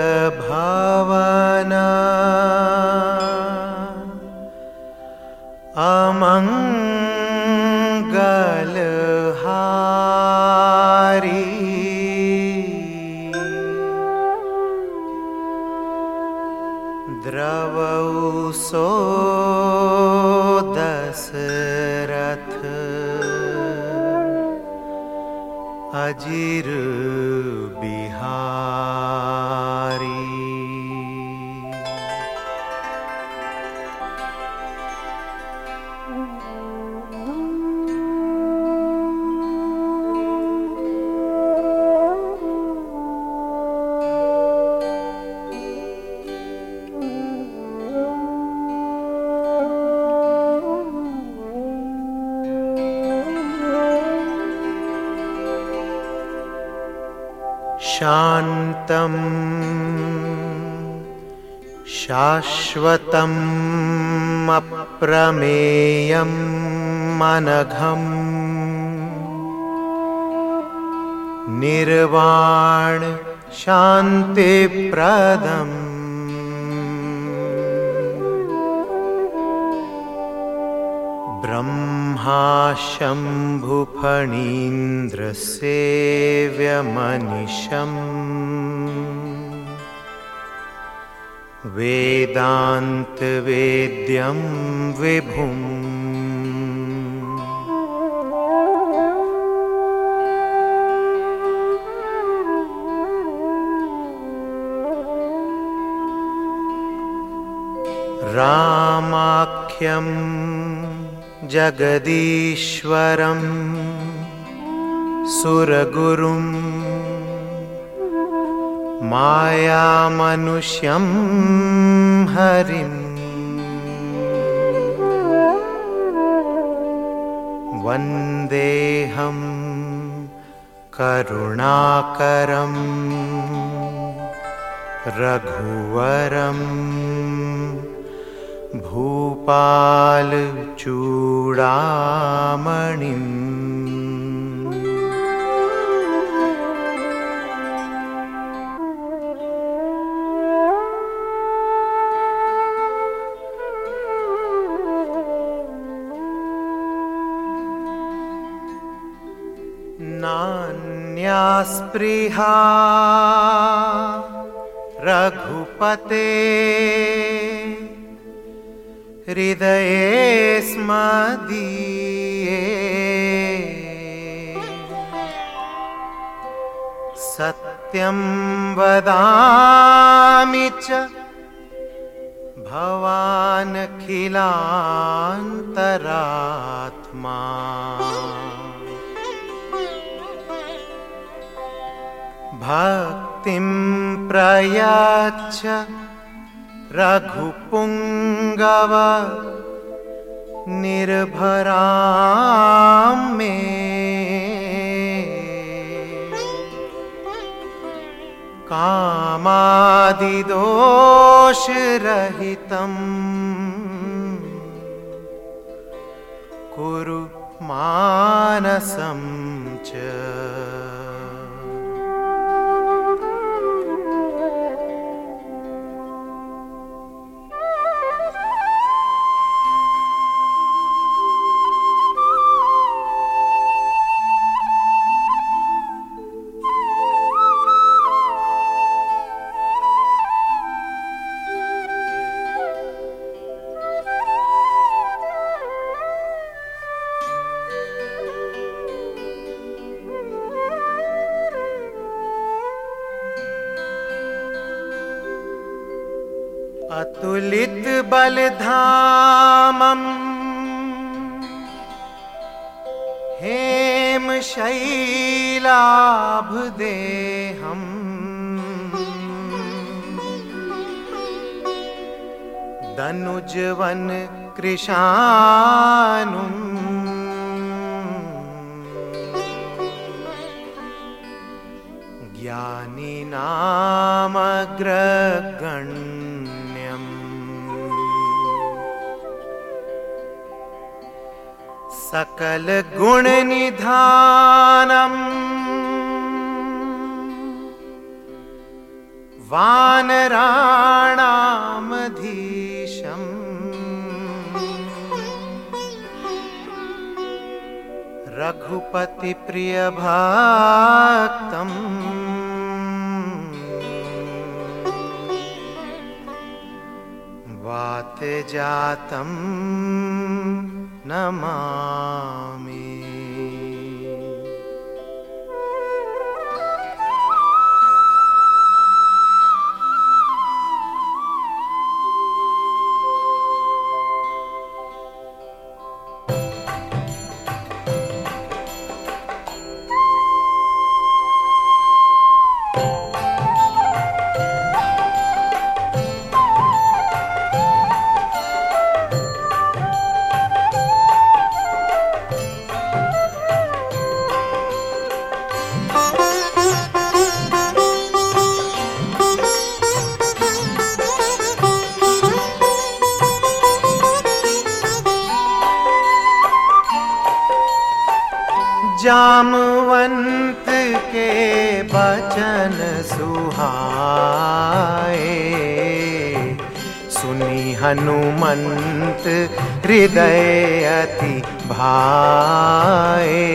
भवना अमंगलहारी द्रवौ सो दशरथ अजिर बिहारी। शान्तं शाश्वतम् अप्रमेयम् अनघम् निर्वाण शान्तिप्रदम् ब्रह्मा शम्भुफणीन्द्रसेव्यमनिशम् वेदान्तवेद्यं विभुम् रामाख्यं जगदीश्वरं सुरगुरुं मायामनुष्यं हरिं वन्देऽहं करुणाकरं रघुवरं भूपालचूडामणिम्। नान्या स्पृहा रघुपते हृदये स्मदीये सत्यं वदामि च भवानखिलान्तरात्मा भक्तिं प्रयच्छ रघुपुंगव निर्भरां मे कामादिदोषरहितं कुरु मानसं च। अतुलित बलधामं हेमशैलाभदेहं दनुजवन कृशानुं ज्ञानिनामग्रगण्यम् सकल गुण निधानम् वानराणामधीशम् रघुपति प्रिय भक्तम् वात जातं नमामि। जामवंत के बचन सुहाए, सुनी हनुमंत हृदय अति भाए।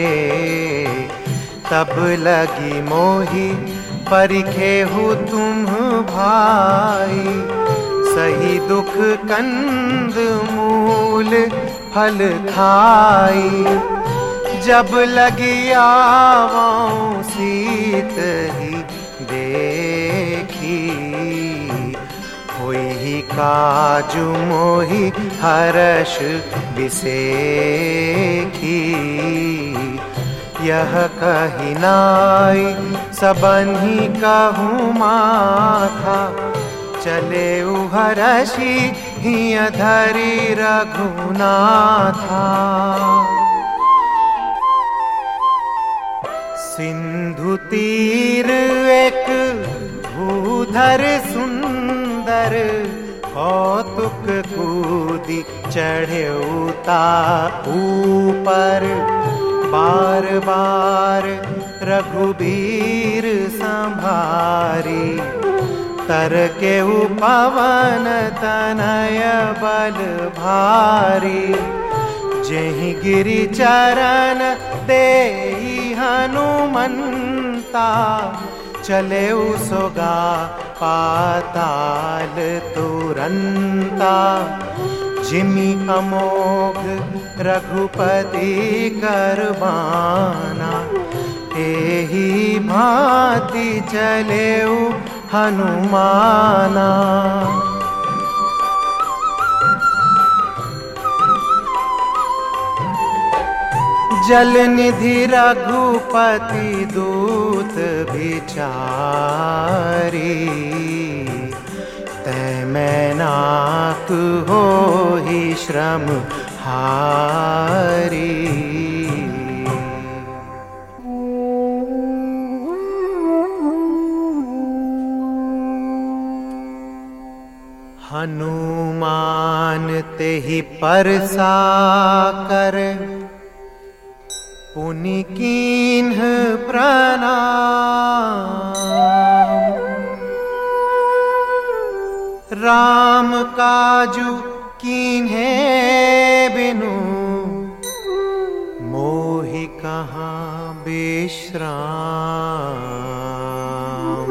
तब लगी मोहि परिखेहु तुम भाई, सही दुख कंद मूल फल खाई। जब लगी आवों सीत ही देखी, होई ही काजु मोहि हर्ष बिसेखी। यह कही नाई सबन्हि कहूँ माथा, चले हर्षि हिय धरि रघुनाथा। सिंधु तीर एक भूधर सुंदर, कौतुक कूदी चढ़े उता ऊपर। बार बार रघुबीर संभारी, तर के पवन तनय बल भारी। जेहि गिरि चरण देहि हनुमंता, चले सोगा पाताल तुरंता। जिमि अमोघ रघुपति करबाना, एहि भांति चले हनुमाना। जल निधि रघुपति दूत बिचारी, तै मैनाक होहि श्रम हारी। हनुमान तेहि परसा कर, पुनि कीन्ह प्रणाम। राम काजु कीन्हे बिनु, मोहि कहाँ विश्राम।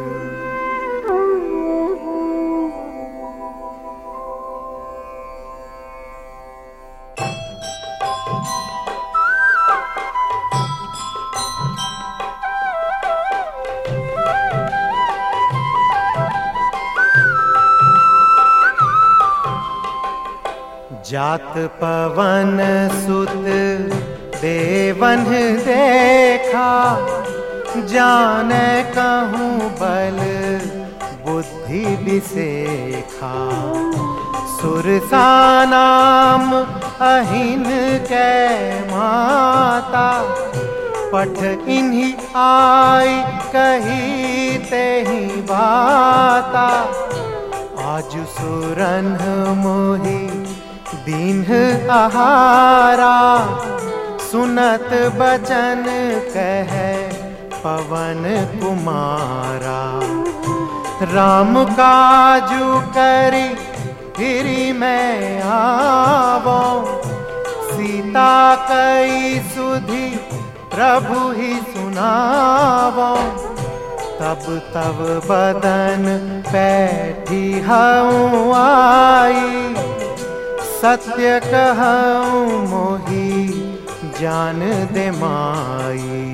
जात पवन सुत देवन देखा, जाने कहूँ बल बुद्धि बिसेखा। सुरसा नाम अहिन कै माता, पठ इन्हीं आई कही तेहि बाता। आज सुरन मोहि दीन्ह आहारा, सुनत बचन कहे पवन कुमारा। राम काजू करी फिरी मैं आवो, सीता कई सुधी प्रभु ही सुनावो। तब तब बदन पैठी हूँ आई, सत्य कहूँ मोही जान दे माई।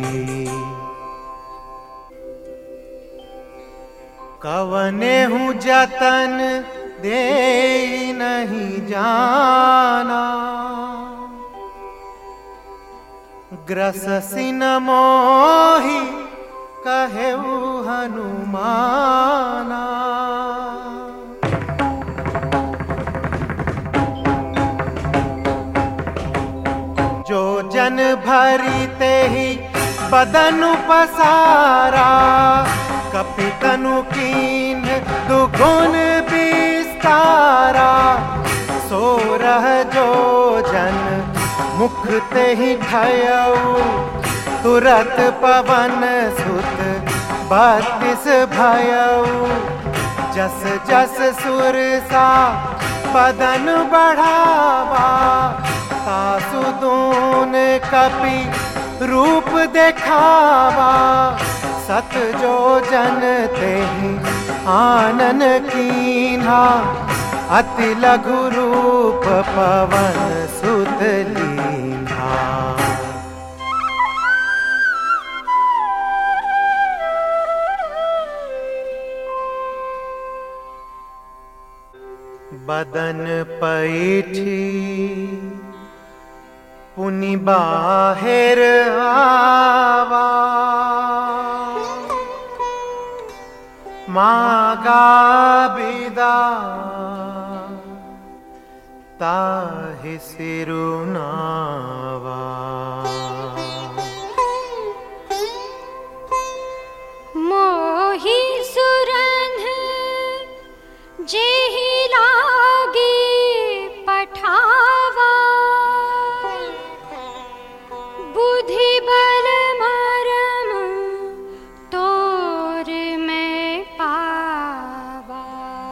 कवने हूँ जतन दे नहीं जाना, ग्रससी न मोही कहेऊ हनुमाना। जो जन भरी ते ही बदन पसारा, कपितनु कीन दुगुन विस्तारा। सो रह जो जन मुख ते ही ठयऊ, तुरत पवन सुत 32 भयऊ। जस जस सुरसा बदन बढ़ावा, तासु दून कपि रूप देखावा। सत जो जन ते आनन कीन्हा, अति लघु रूप पवन सुत लीन्हा। बदन पैठी पुनि बाहिर आवा, मागा बिदा ताहि सिरुनावा। मोहि सुरन जेहि लागी पठावा, बुद्धि बल मरम तोर में पावा।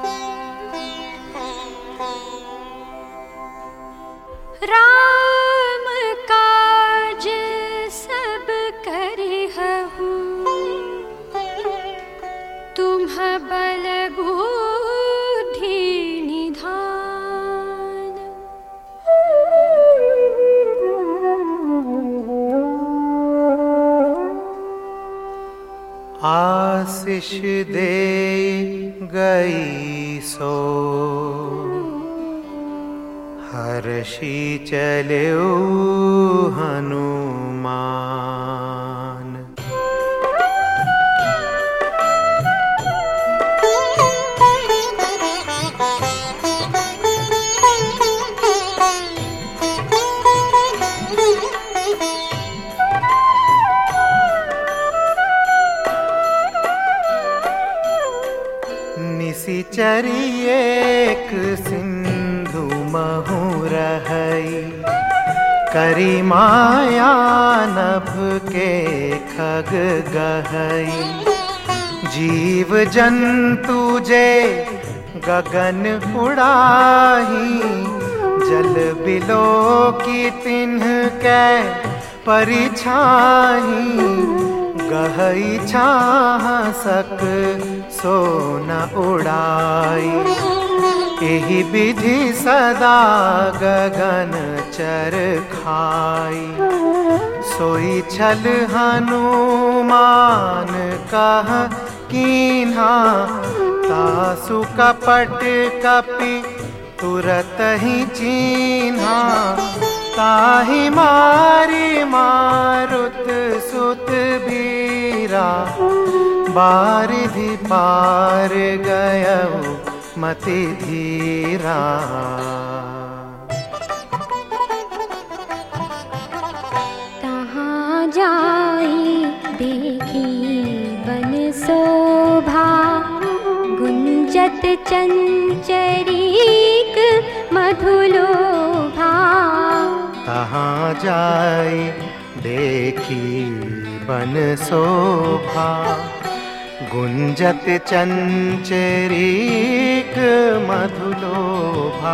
राम काज सब करिहु, तुम बल बुद्धि निधान। आशीष दे गई सो, हर्षि चलेऊ हनुमान। निशिचरी एक सिंधु महु रहई, करी माया नभ के खग गहई। जीव जंतु जे गगन उड़ाही, जल बिलो की तिन्ह कै परिछाही। गहई छाह सक सो न उड़ाई, एहि विधि सदा गगन चर खाई। सोई छल हनुमान कह कीन्हा, तासु कपट कपि तुरत ही चीन्हा। ताहि मारी मारुत सुत बीरा, बारिधि पार गयऊ मति धीरा। तहाँ जाई देखी बन शोभा, गुंजत चंचरीक मधुलोभा। तहाँ जाई देखी बन शोभा, गुंजत चंचरीक मधुलोभा।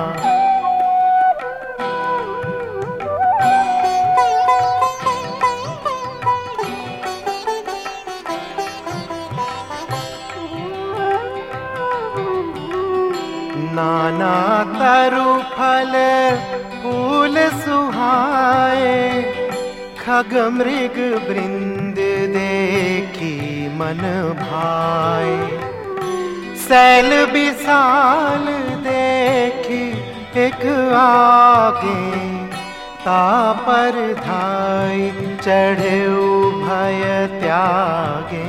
नाना तरु फल फूल सुहाए, खग मृग वृंद देखी मन भाए। सैल विशाल देखी एक आगे, तापर धाई चढ़े भय त्यागे।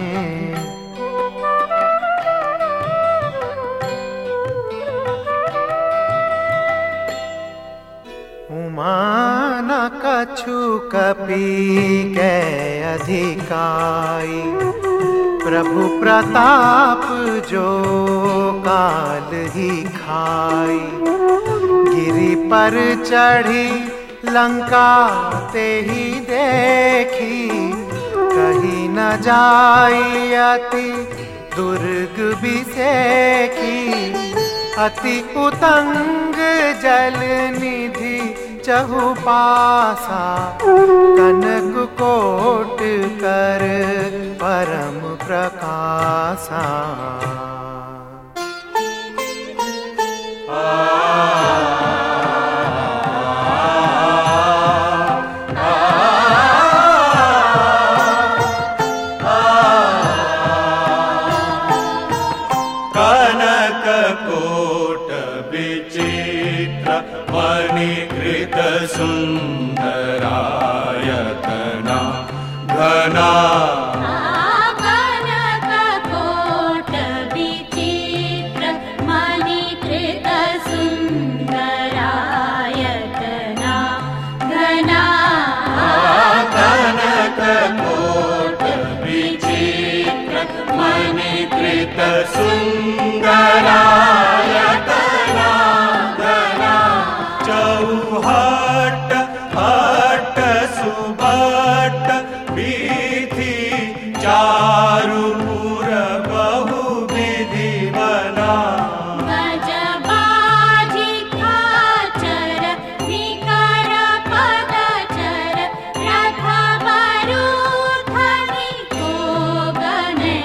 उमान कछु कपि के अधिकाई, प्रभु प्रताप जो काल ही खाई। गिरि पर चढ़ी लंका ते ही देखी, कहीं न जाई अति दुर्ग बिसेखी। अति उतंग जल निधि चहुपासा, कनक कोट कर परम प्रकाशा। कनक कोट विचित्र मणिकृत सुंदरायतना घना। कनक कोट विचित्र मणिकृत सुंदरायतना घना। कनक कोट विचित्र मणिकृत सुंदरायतना घना। चौहट हट सुभट विधि, चारुपुर बहु विधि बना। गजबाजी खाचर निकर पदचर, रथ बरूथनि को गने।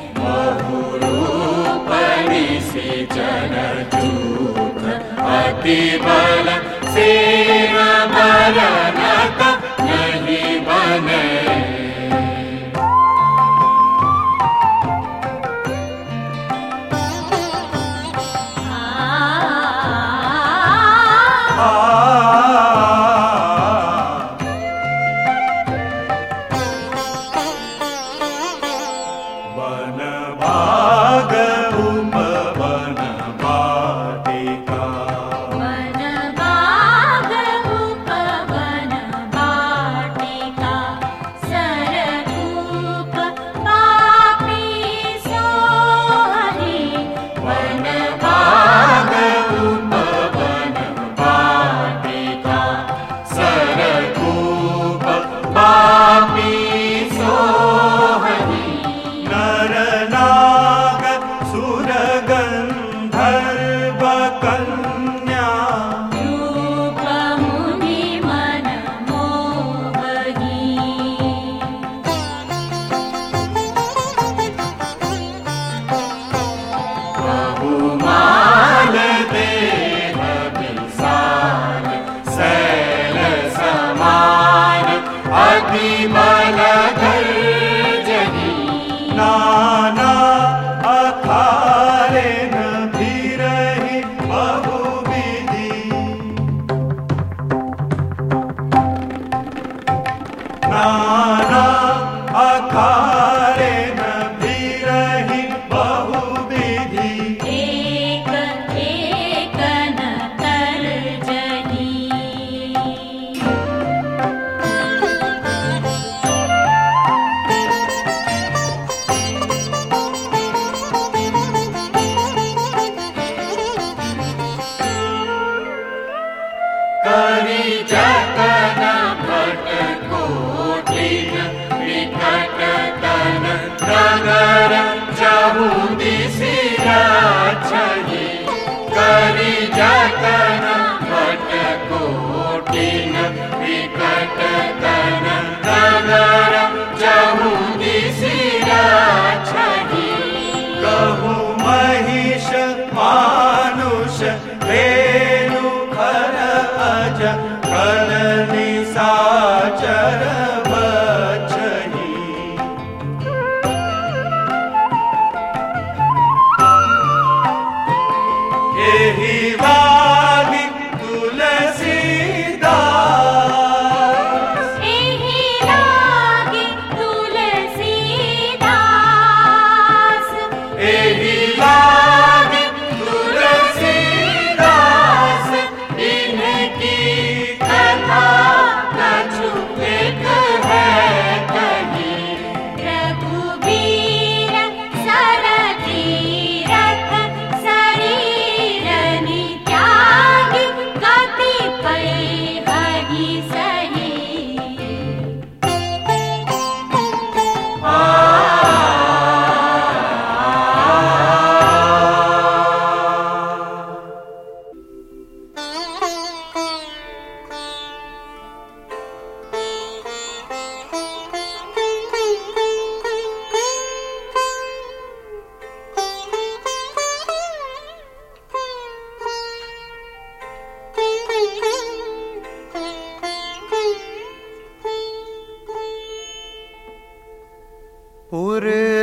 बहुरूपणि सिंचन चूक अति बल, सेन बरनक नहीं बने। वन भाग उपवन वाटिका। वन बाग उपवन वाटिका, सरकूप पापी सोहरि। वन भाग उपवन वाटिका, सरकूप पापी सोहरि। नर नाग सुर गंधर्व कन्या, रूप मुनि मन मोहहि। बहुमान देह विशाल, शैल समान अति बल गर्जहि। नाना अखारे न फिरहि बहुविधि। नाना अखारे न फिरहि बहुविधि। जतन वटकोटिन विकटतन नगर जहु दिसि रक्षहि कहु महिष मानुष रेणु खर अज खल निशाचर बचहि एहि लागी तुलसीदास एहि लागी तुलसीदास एहि लागी तुलसीदास इनकी कथा कछु एक है कही रघुबीर सरतीरथ शरीर नित्यागी कतिपय हरि सही पुर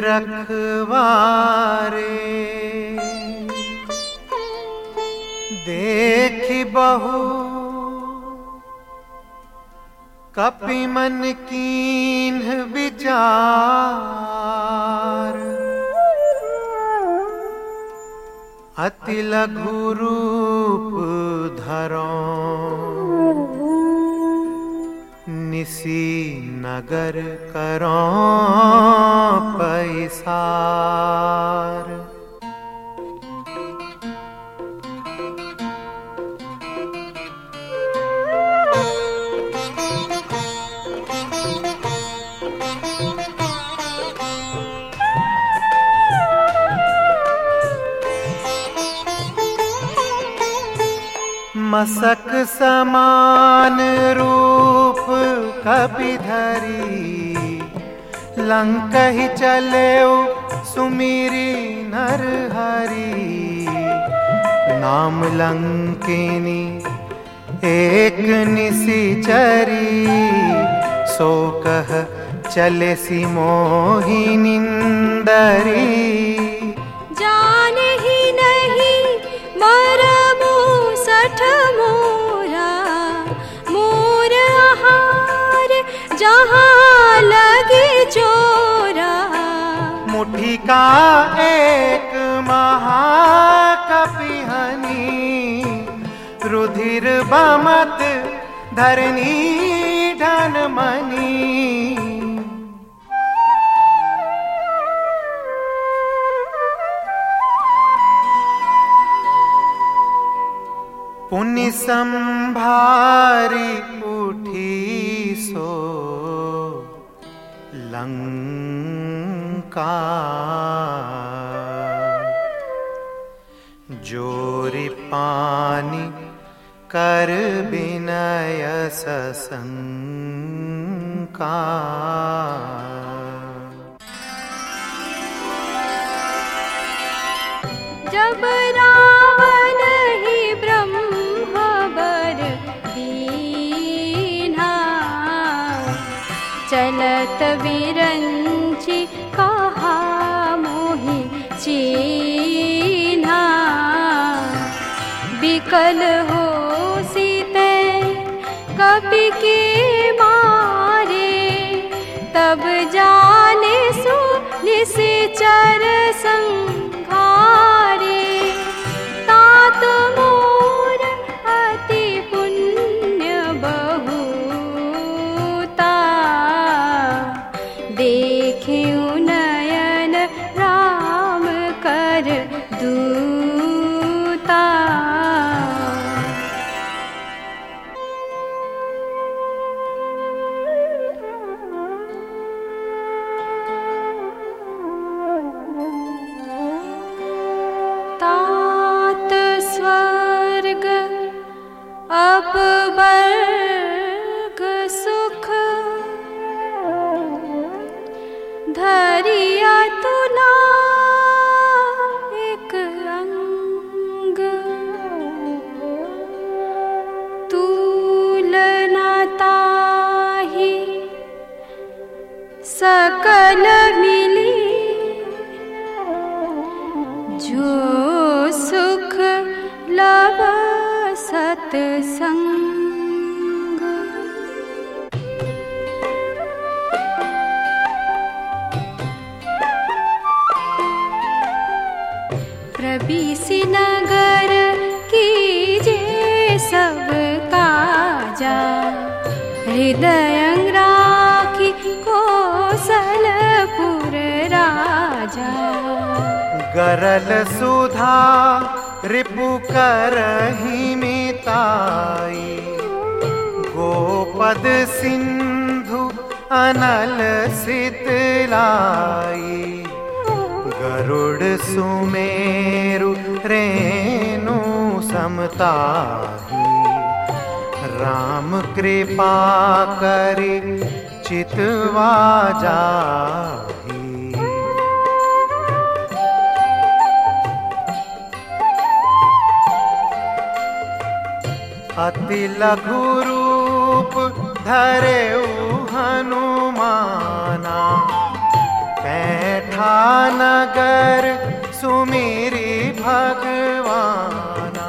रखवारे देखि बहु कपि मन कीन्ह विचार अति लघु रूप धरों निसी नगर करों पैसार मसक समान रूप कपिधरी लंकहि चलेउ सुमिरी नरहरि नाम लंकिनी एक निशिचरी सो कह चले सी मोहिनिंदरी जानहि नहीं मरमु सठ मोरा मोर आहार जहाँ लगे चोरा मुट्ठी का एक महाकपिहनी रुधिर बमत धरनी धन मनी पुनि संभारी उठी सो लंका जोरी पानी कर विनय सशंका जब रावण ही ब्रह्मवर दीन्हा चलत विरंचि कहा मोहि चीन्हा विकल हो सीते कपि के मारे तब जाने सो निशिचर संघारे तात मोर अति पुण्य बहुता देखिउ नयन राम कर दूता तात स्वर्ग अपवर्ग सुख धरिया तुला एक अंग तुलना ताहि सकल मिली जो सुख लव सत्संग। प्रबीसी नगर कीजे सब काजा हृदय राखी कौशलपुर राजा। गरल सुधा रिपु करहि मिताई गोपद सिंधु अनल सितलाई। गरुड़ सुमेरु रेणु समताही राम कृपा करि चितवा जाही। अति लघु रूप धरेउ हनुमाना पैठा नगर सुमिरी भगवाना।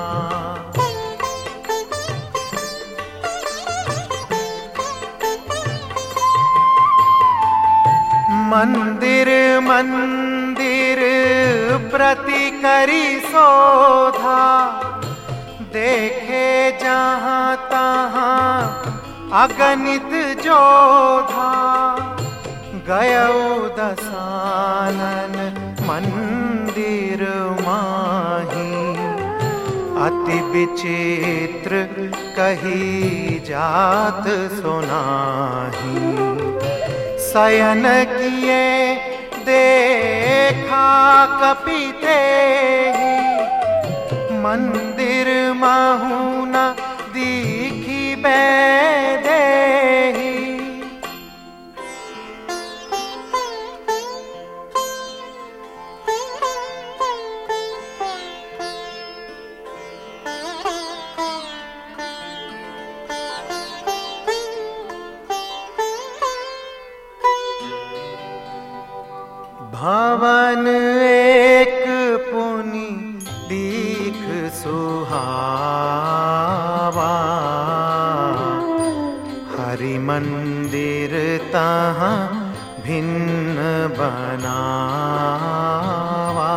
मंदिर मंदिर प्रति करी शोधा देखे जहाँ तहाँ अगणित जोधा। गयौ दसानन मंदिर माही अति विचित्र कही जात सुनाही। शयन किए देखा कपिते मंदिर महु न दीखी बैदेही। भवन एक पुनि दीख सुहावा हरि मंदिर तहाँ भिन्न बनावा।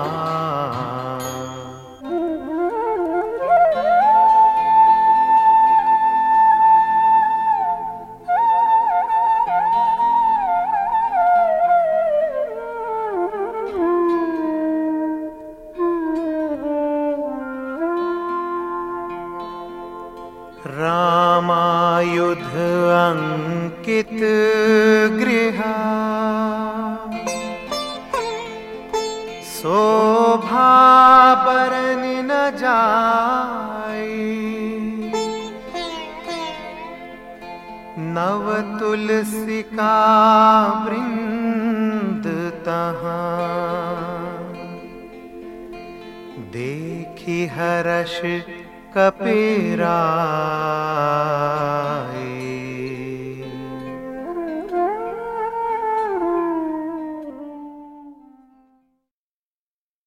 रामायुध अंकित गृह शोभा बरन न जाई। नव तुलसी का वृंद तहाँ देखी हर्ष कपिराई।